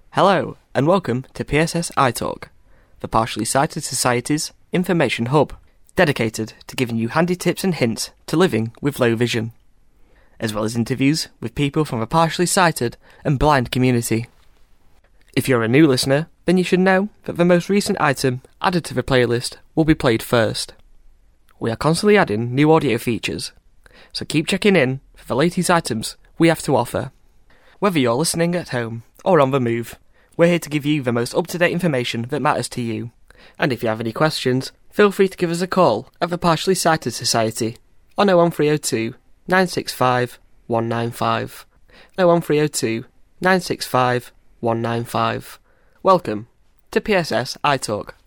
Hello, and welcome to PSS iTalk, the Partially Sighted Society's information hub, dedicated to giving you handy tips and hints to living with low vision, as well as interviews with people from the partially sighted and blind community. If you're a new listener, then you should know that the most recent item added to the playlist will be played first. We are constantly adding new audio features, so keep checking in for the latest items we have to offer. Whether you're listening at home or on the move, we're here to give you the most up-to-date information that matters to you. And if you have any questions, feel free to give us a call at the Partially Sighted Society on 01302 965 195. 01302 965 195. Welcome to PSS iTalk.